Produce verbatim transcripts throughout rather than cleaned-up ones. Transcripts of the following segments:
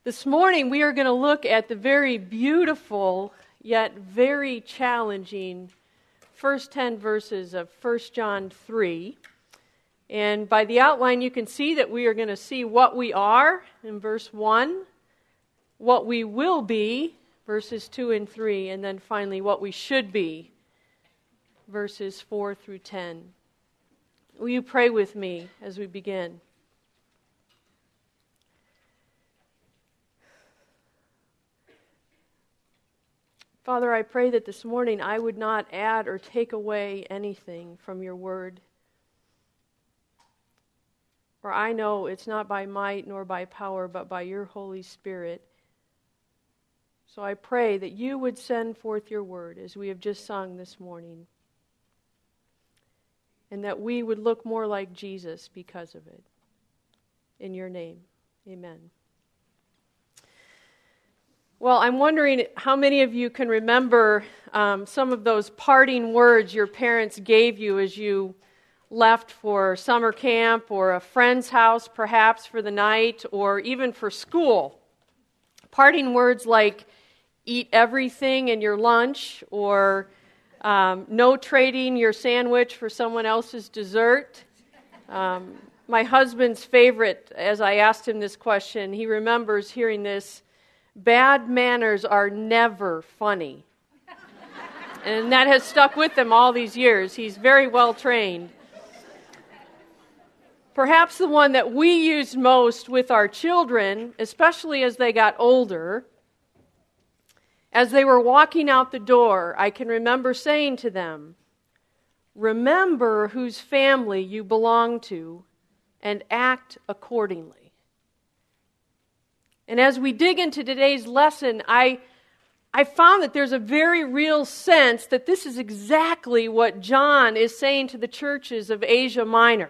This morning we are going to look at the very beautiful yet very challenging first ten verses of First John three. And by the outline you can see that we are going to see what we are in verse one, what we will be, verses two and three, and then finally what we should be, verses four through ten. Will you pray with me as we begin? Father, I pray that this morning I would not add or take away anything from your word. For I know it's not by might nor by power, but by your Holy Spirit. So I pray that you would send forth your word as we have just sung this morning, and that we would look more like Jesus because of it. In your name, amen. Well, I'm wondering how many of you can remember um, some of those parting words your parents gave you as you left for summer camp or a friend's house, perhaps for the night, or even for school. Parting words like, eat everything in your lunch, or um, no trading your sandwich for someone else's dessert. Um, my husband's favorite, as I asked him this question, he remembers hearing this: bad manners are never funny. And that has stuck with him all these years. He's very well trained. Perhaps the one that we used most with our children, especially as they got older, as they were walking out the door, I can remember saying to them, remember whose family you belong to and act accordingly. And as we dig into today's lesson, I, I found that there's a very real sense that this is exactly what John is saying to the churches of Asia Minor.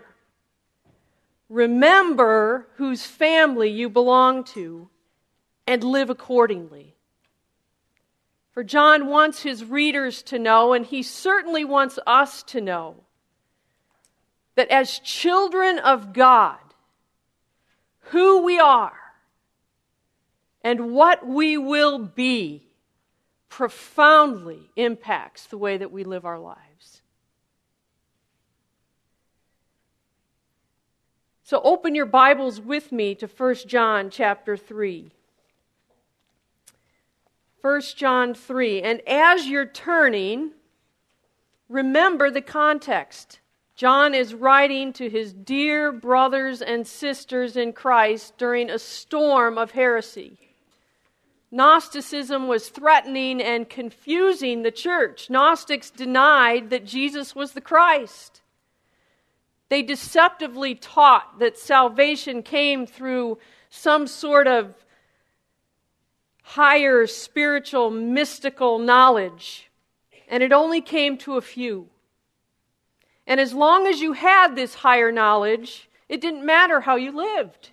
Remember whose family you belong to and live accordingly. For John wants his readers to know, and he certainly wants us to know, that as children of God, who we are and what we will be profoundly impacts the way that we live our lives. So open your Bibles with me to First John chapter three. First John three. And as you're turning, remember the context. John is writing to his dear brothers and sisters in Christ during a storm of heresy. Gnosticism was threatening and confusing the church. Gnostics denied that Jesus was the Christ. They deceptively taught that salvation came through some sort of higher spiritual, mystical knowledge, and it only came to a few. And as long as you had this higher knowledge, it didn't matter how you lived.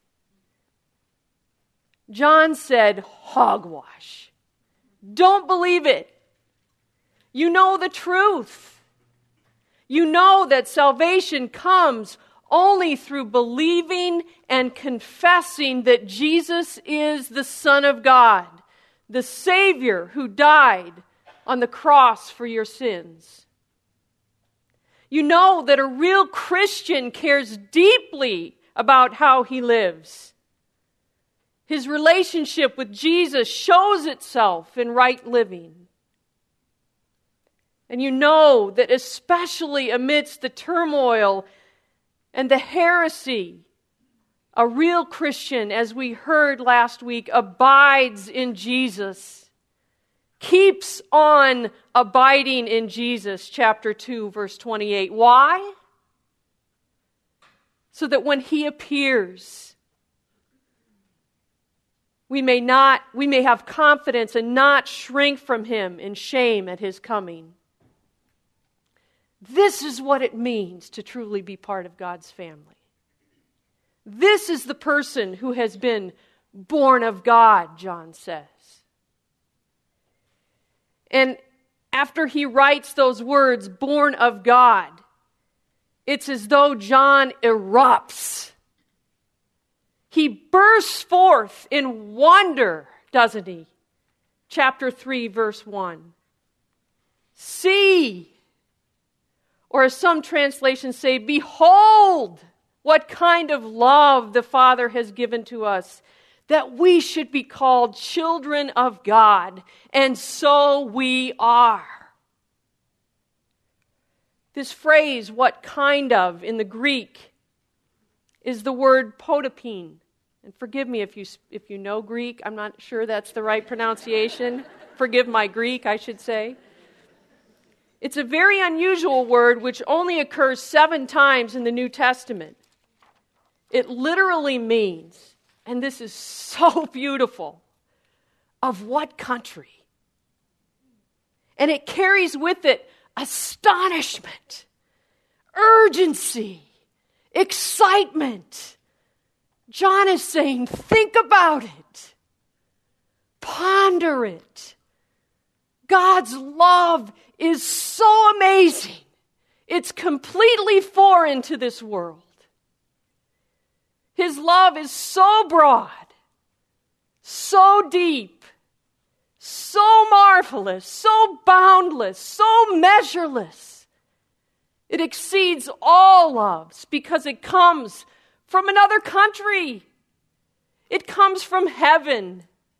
John said, hogwash. Don't believe it. You know the truth. You know that salvation comes only through believing and confessing that Jesus is the Son of God, the Savior who died on the cross for your sins. You know that a real Christian cares deeply about how he lives. His relationship with Jesus shows itself in right living. And you know that especially amidst the turmoil and the heresy, a real Christian, as we heard last week, abides in Jesus, keeps on abiding in Jesus, chapter two, verse twenty-eight. Why? So that when he appears, we may not, we may have confidence and not shrink from him in shame at his coming. This is what it means to truly be part of God's family. This is the person who has been born of God, John says. And after he writes those words, born of God, it's as though John erupts. He bursts forth in wonder, doesn't he? Chapter three, verse one. See, or as some translations say, behold, what kind of love the Father has given to us, that we should be called children of God, and so we are. This phrase, what kind of, in the Greek, is the word potopine. And forgive me if you if you know Greek. I'm not sure that's the right pronunciation. Forgive my Greek, I should say. It's a very unusual word which only occurs seven times in the New Testament. It literally means, and this is so beautiful, of what country? And it carries with it astonishment, urgency, excitement. John is saying, think about it. Ponder it. God's love is so amazing. It's completely foreign to this world. His love is so broad, so deep, so marvelous, so boundless, so measureless. It exceeds all loves because it comes from another country. It comes from heaven.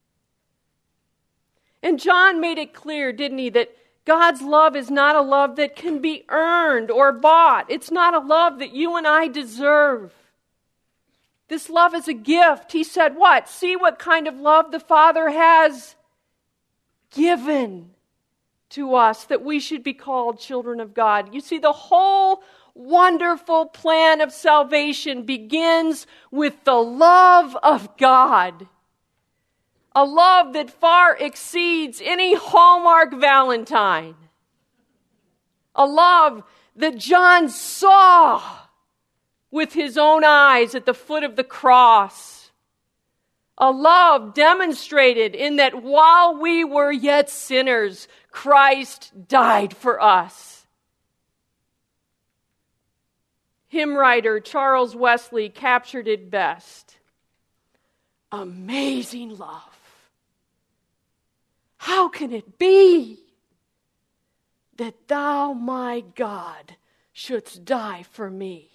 And John made it clear, didn't he, that God's love is not a love that can be earned or bought. It's not a love that you and I deserve. This love is a gift. He said, what? See what kind of love the Father has given to us, that we should be called children of God. You see, the whole wonderful plan of salvation begins with the love of God. A love that far exceeds any Hallmark Valentine. A love that John saw with his own eyes at the foot of the cross. A love demonstrated in that while we were yet sinners, Christ died for us. Hymn writer Charles Wesley captured it best. Amazing love. How can it be that thou, my God, shouldst die for me?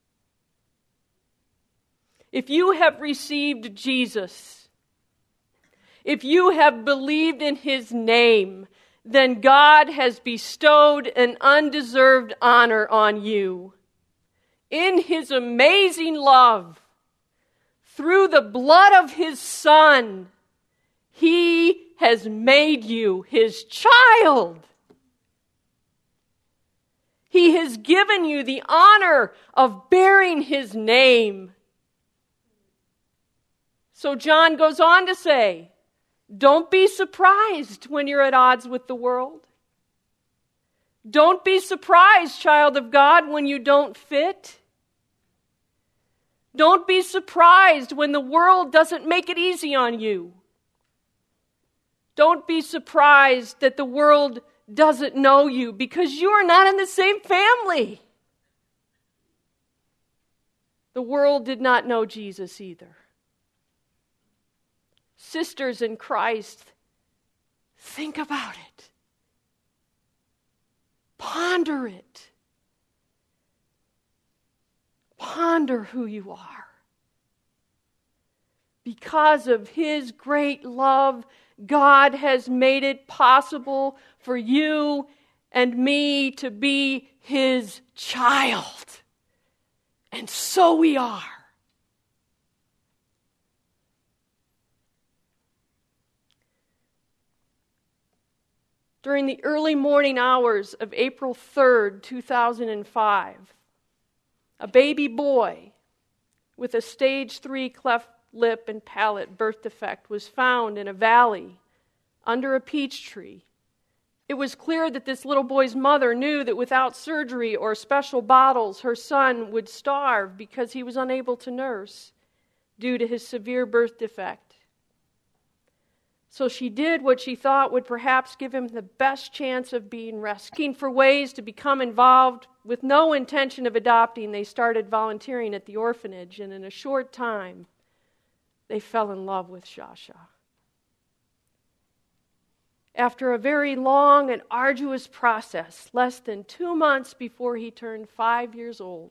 If you have received Jesus, if you have believed in His name, then God has bestowed an undeserved honor on you. In His amazing love, through the blood of His Son, He has made you His child. He has given you the honor of bearing His name. So John goes on to say, don't be surprised when you're at odds with the world. Don't be surprised, child of God, when you don't fit. Don't be surprised when the world doesn't make it easy on you. Don't be surprised that the world doesn't know you because you are not in the same family. The world did not know Jesus either. Sisters in Christ, think about it. Ponder it. Ponder who you are. Because of His great love, God has made it possible for you and me to be His child. And so we are. During the early morning hours of April third, two thousand five, a baby boy with a stage three cleft lip and palate birth defect was found in a valley under a peach tree. It was clear that this little boy's mother knew that without surgery or special bottles, her son would starve because he was unable to nurse due to his severe birth defect. So she did what she thought would perhaps give him the best chance of being rescued. Looking for ways to become involved with no intention of adopting, they started volunteering at the orphanage, and in a short time, they fell in love with Shasha. After a very long and arduous process, less than two months before he turned five years old,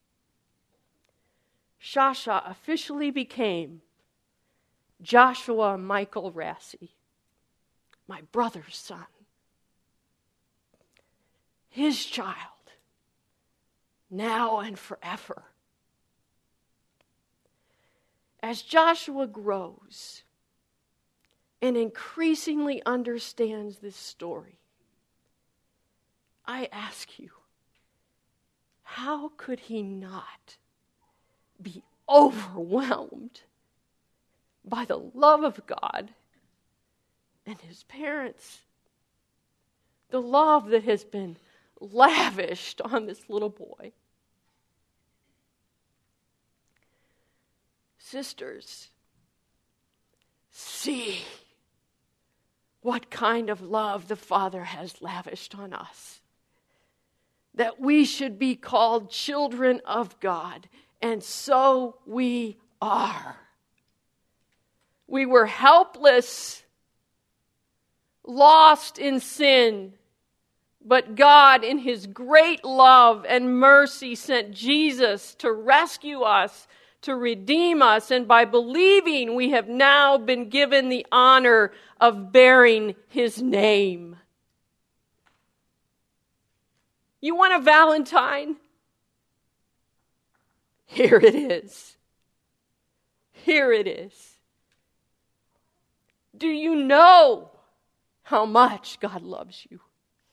Shasha officially became Joshua Michael Rassi, my brother's son, his child, now and forever. As Joshua grows and increasingly understands this story, I ask you, how could he not be overwhelmed by the love of God and his parents? The love that has been lavished on this little boy. Sisters, see what kind of love the Father has lavished on us. That we should be called children of God, and so we are. We were helpless, lost in sin, but God, in his great love and mercy, sent Jesus to rescue us, to redeem us, and by believing, we have now been given the honor of bearing his name. You want a Valentine? Here it is. Here it is. Do you know how much God loves you?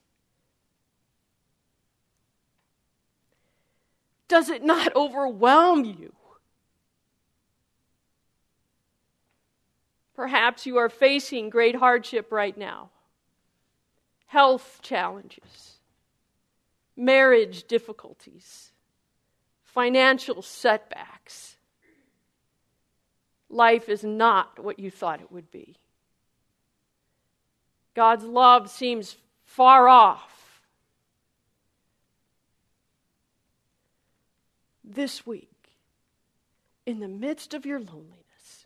Does it not overwhelm you? Perhaps you are facing great hardship right now. Health challenges, marriage difficulties, financial setbacks. Life is not what you thought it would be. God's love seems far off. This week, in the midst of your loneliness,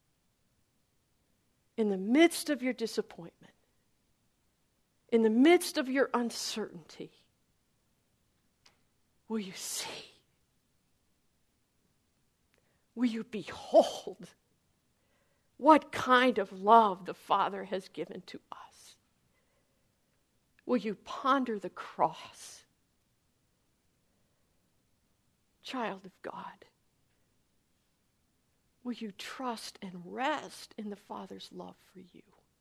in the midst of your disappointment, in the midst of your uncertainty, will you see? Will you behold what kind of love the Father has given to us? Will you ponder the cross? Child of God, will you trust and rest in the Father's love for you?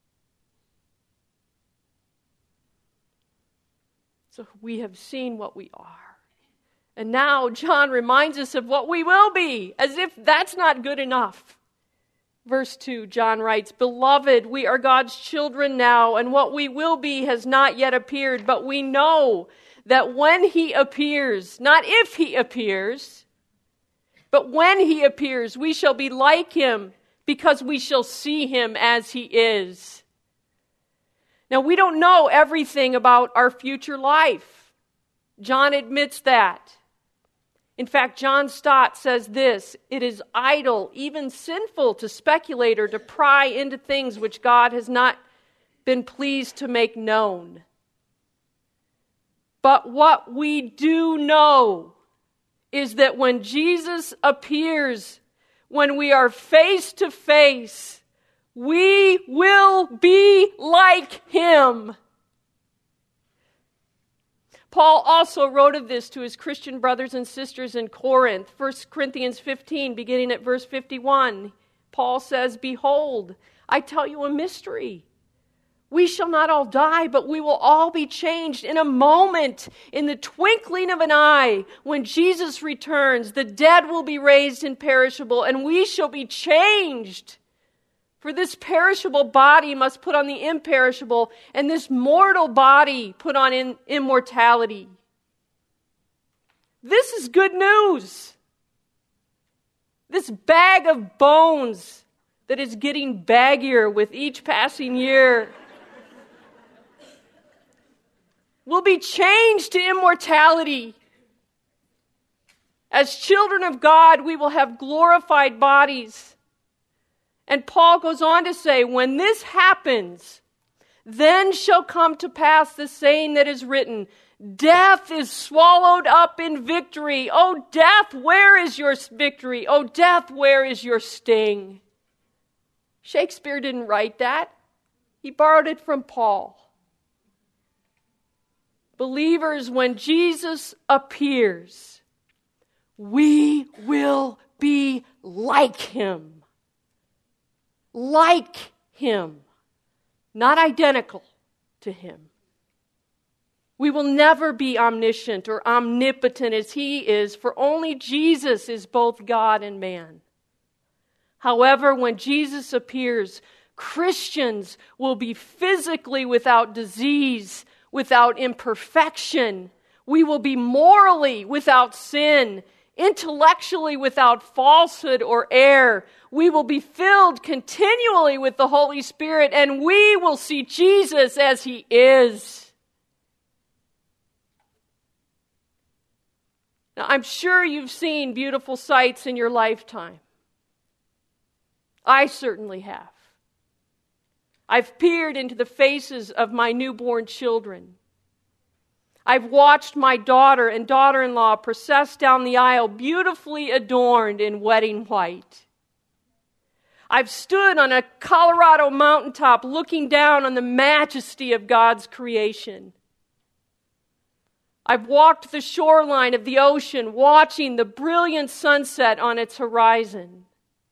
So we have seen what we are. And now John reminds us of what we will be, as if that's not good enough. Verse two, John writes, "Beloved, we are God's children now, and what we will be has not yet appeared, but we know that when he appears, not if he appears, but when he appears, we shall be like him, because we shall see him as he is." Now, we don't know everything about our future life. John admits that. In fact, John Stott says this: "It is idle, even sinful, to speculate or to pry into things which God has not been pleased to make known. But what we do know is that when Jesus appears, when we are face to face, we will be like him." Paul also wrote of this to his Christian brothers and sisters in Corinth. First Corinthians fifteen, beginning at verse fifty-one, Paul says, "Behold, I tell you a mystery. We shall not all die, but we will all be changed in a moment, in the twinkling of an eye. When Jesus returns, the dead will be raised imperishable, and we shall be changed. For this perishable body must put on the imperishable, and this mortal body put on in immortality." This is good news. This bag of bones that is getting baggier with each passing year will be changed to immortality. As children of God, we will have glorified bodies. And Paul goes on to say, when this happens, then shall come to pass the saying that is written, death is swallowed up in victory. O death, where is your victory? O death, where is your sting? Shakespeare didn't write that. He borrowed it from Paul. Believers, when Jesus appears, we will be like him. Like him. Not identical to him. We will never be omniscient or omnipotent as he is, for only Jesus is both God and man. However, when Jesus appears, Christians will be physically without disease, without imperfection. We will be morally without sin, intellectually without falsehood or error. We will be filled continually with the Holy Spirit, and we will see Jesus as he is. Now, I'm sure you've seen beautiful sights in your lifetime. I certainly have. I've peered into the faces of my newborn children. I've watched my daughter and daughter-in-law process down the aisle beautifully adorned in wedding white. I've stood on a Colorado mountaintop looking down on the majesty of God's creation. I've walked the shoreline of the ocean watching the brilliant sunset on its horizon.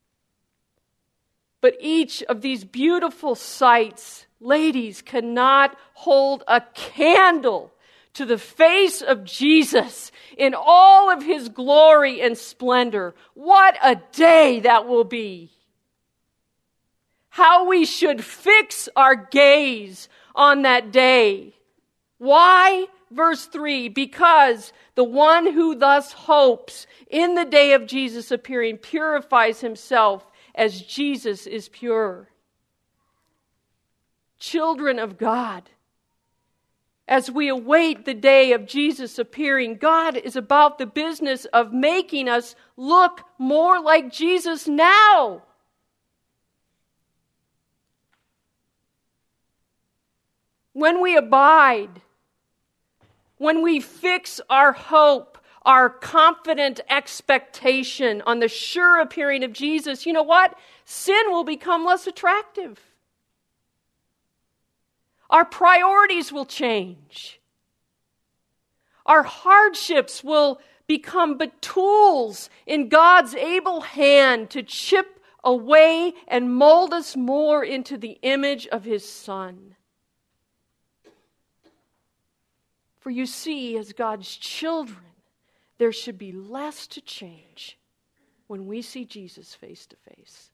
But each of these beautiful sights, ladies, cannot hold a candle to the face of Jesus in all of his glory and splendor. What a day that will be. How we should fix our gaze on that day. Why? Verse three, because the one who thus hopes in the day of Jesus appearing purifies himself as Jesus is pure. Children of God, as we await the day of Jesus appearing, God is about the business of making us look more like Jesus now. When we abide, when we fix our hope, our confident expectation on the sure appearing of Jesus, you know what? Sin will become less attractive. Our priorities will change. Our hardships will become but tools in God's able hand to chip away and mold us more into the image of his Son. For you see, as God's children, there should be less to change when we see Jesus face to face.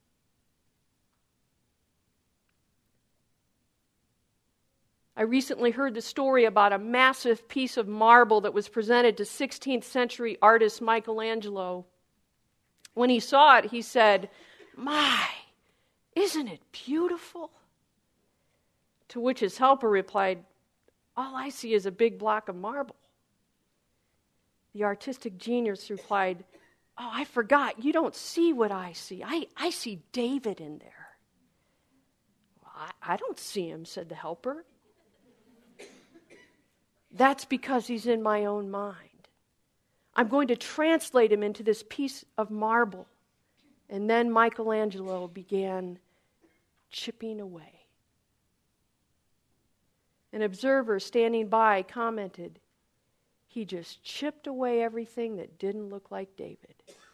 I recently heard the story about a massive piece of marble that was presented to sixteenth century artist Michelangelo. When he saw it, he said, "My, isn't it beautiful?" To which his helper replied, "All I see is a big block of marble." The artistic genius replied, "Oh, I forgot. You don't see what I see. I, I see David in there." "Well, I, I don't see him," said the helper. "That's because he's in my own mind. I'm going to translate him into this piece of marble." And then Michelangelo began chipping away. An observer standing by commented, "He just chipped away everything that didn't look like David."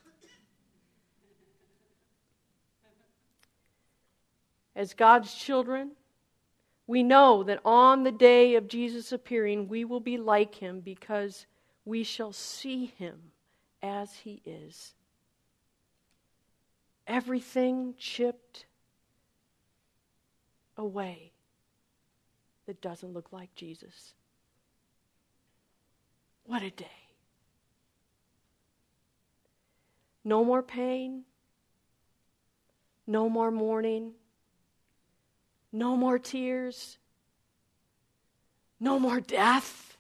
As God's children, we know that on the day of Jesus appearing, we will be like him because we shall see him as he is. Everything chipped away that doesn't look like Jesus. What a day. No more pain. No more mourning. No more tears. No more death.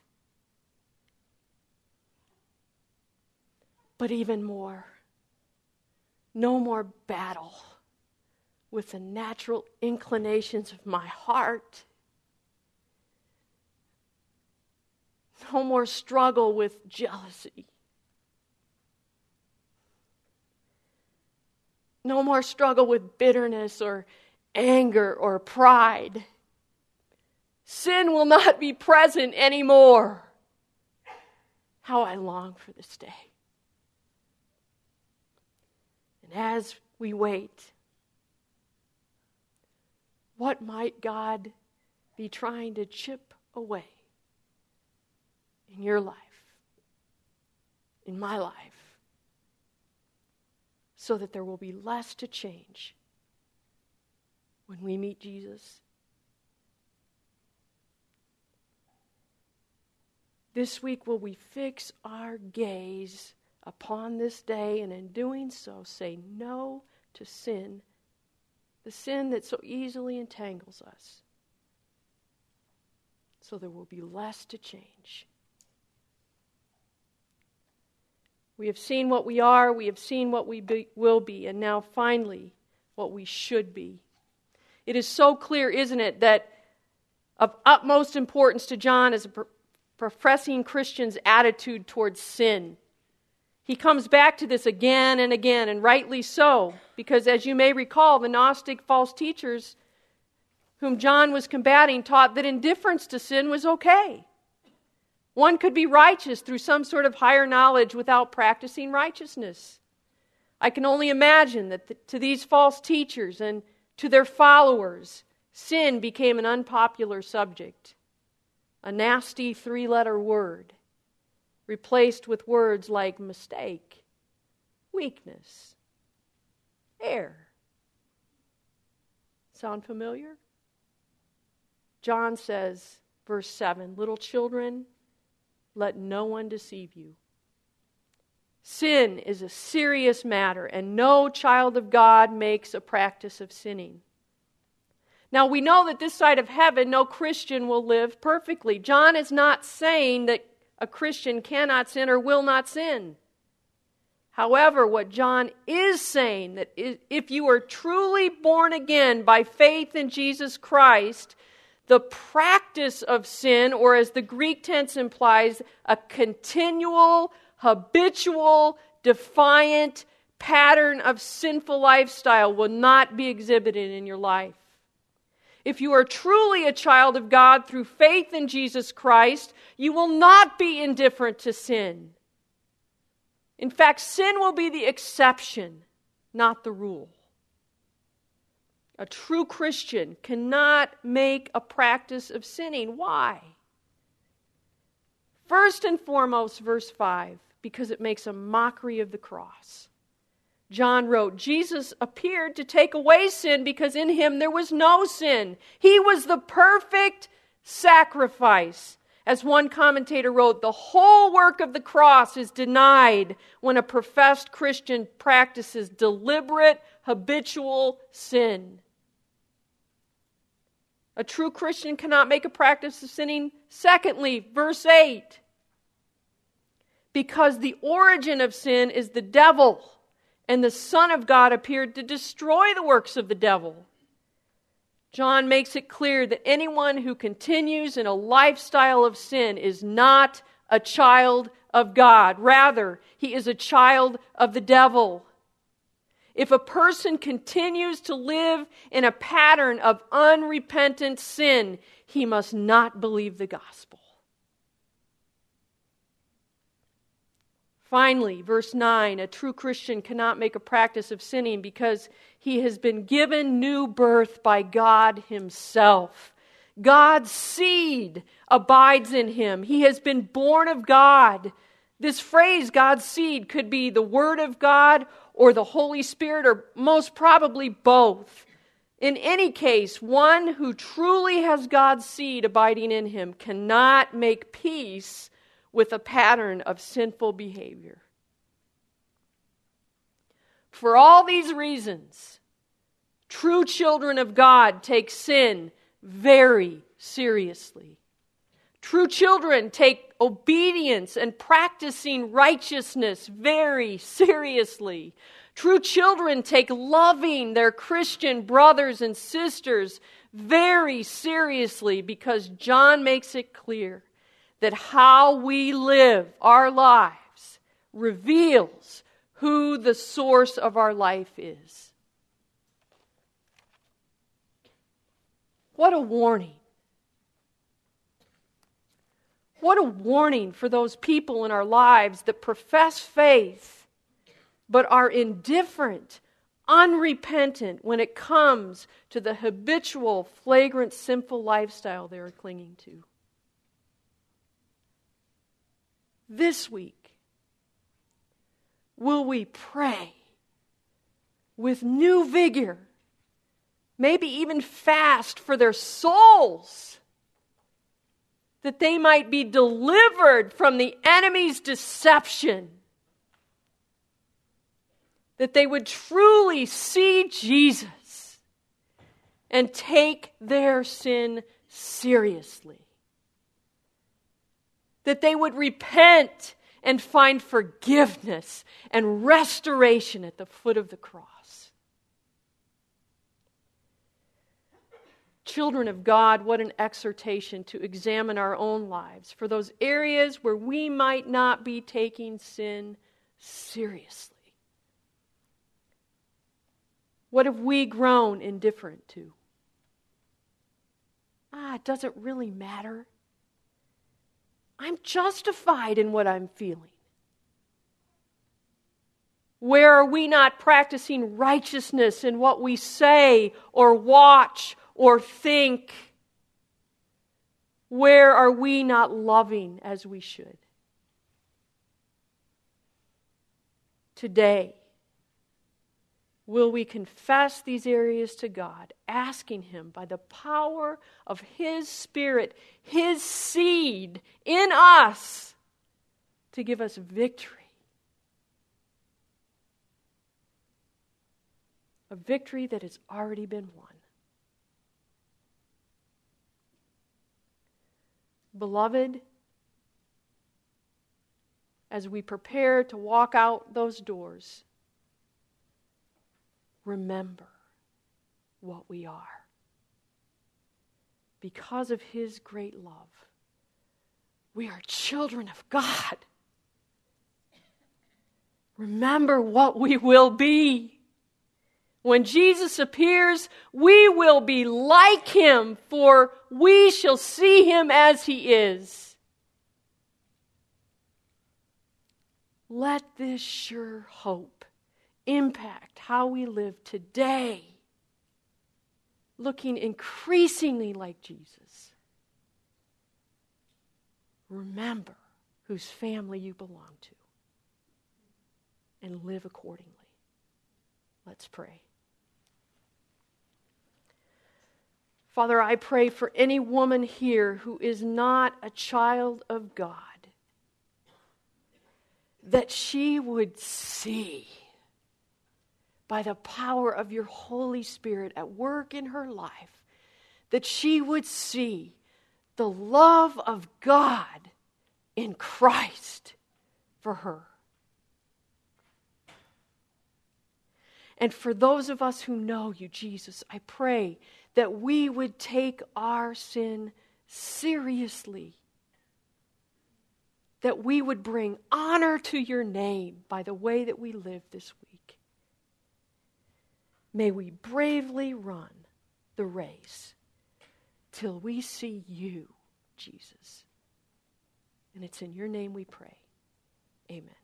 But even more, no more battle with the natural inclinations of my heart. No more struggle with jealousy. No more struggle with bitterness or anger or pride. Sin will not be present anymore. How I long for this day. And as we wait, what might God be trying to chip away in your life, in my life, so that there will be less to change when we meet Jesus? This week, will we fix our gaze upon this day, and in doing so, say no to sin, the sin that so easily entangles us, so there will be less to change? We have seen what we are, we have seen what we be, will be, and now finally, what we should be. It is so clear, isn't it, that of utmost importance to John is a pro- professing Christian's attitude towards sin. He comes back to this again and again, and rightly so, because as you may recall, the Gnostic false teachers whom John was combating taught that indifference to sin was okay. One could be righteous through some sort of higher knowledge without practicing righteousness. I can only imagine that the, to these false teachers and to their followers, sin became an unpopular subject, a nasty three-letter word, replaced with words like mistake, weakness, error. Sound familiar? John says, verse seven, little children, let no one deceive you. Sin is a serious matter, and no child of God makes a practice of sinning. Now, we know that this side of heaven, no Christian will live perfectly. John is not saying that a Christian cannot sin or will not sin. However, what John is saying, that if you are truly born again by faith in Jesus Christ, the practice of sin, or as the Greek tense implies, a continual, habitual, defiant pattern of sinful lifestyle will not be exhibited in your life. If you are truly a child of God through faith in Jesus Christ, you will not be indifferent to sin. In fact, sin will be the exception, not the rule. A true Christian cannot make a practice of sinning. Why? First and foremost, verse five, because it makes a mockery of the cross. John wrote, Jesus appeared to take away sin because in him there was no sin. He was the perfect sacrifice. As one commentator wrote, the whole work of the cross is denied when a professed Christian practices deliberate, habitual sin. A true Christian cannot make a practice of sinning. Secondly, verse eight, because the origin of sin is the devil, and the Son of God appeared to destroy the works of the devil. John makes it clear that anyone who continues in a lifestyle of sin is not a child of God. Rather, he is a child of the devil. If a person continues to live in a pattern of unrepentant sin, he must not believe the gospel. Finally, verse nine, a true Christian cannot make a practice of sinning because he has been given new birth by God himself. God's seed abides in him. He has been born of God. This phrase, God's seed, could be the Word of God or the Holy Spirit, or most probably both. In any case, one who truly has God's seed abiding in him cannot make peace with a pattern of sinful behavior. For all these reasons, true children of God take sin very seriously. True children take obedience and practicing righteousness very seriously. True children take loving their Christian brothers and sisters very seriously because John makes it clear that how we live our lives reveals who the source of our life is. What a warning. What a warning for those people in our lives that profess faith but are indifferent, unrepentant when it comes to the habitual, flagrant, sinful lifestyle they are clinging to. This week, will we pray with new vigor, maybe even fast for their souls, that they might be delivered from the enemy's deception, that they would truly see Jesus and take their sin seriously, that they would repent and find forgiveness and restoration at the foot of the cross. Children of God, what an exhortation to examine our own lives for those areas where we might not be taking sin seriously. What have we grown indifferent to? Ah, it doesn't really matter. I'm justified in what I'm feeling. Where are we not practicing righteousness in what we say or watch or think? Where are we not loving as we should? Today, will we confess these areas to God, asking Him by the power of His Spirit, His seed in us, to give us victory? A victory that has already been won. Beloved, as we prepare to walk out those doors, remember what we are. Because of His great love, we are children of God. Remember what we will be. When Jesus appears, we will be like Him, for we shall see Him as He is. Let this sure hope impact how we live today, looking increasingly like Jesus. Remember whose family you belong to and live accordingly. Let's pray. Father, I pray for any woman here who is not a child of God, that she would see by the power of your Holy Spirit at work in her life, that she would see the love of God in Christ for her. And for those of us who know you, Jesus, I pray that we would take our sin seriously, that we would bring honor to your name by the way that we live this week. May we bravely run the race till we see you, Jesus. And it's in your name we pray. Amen.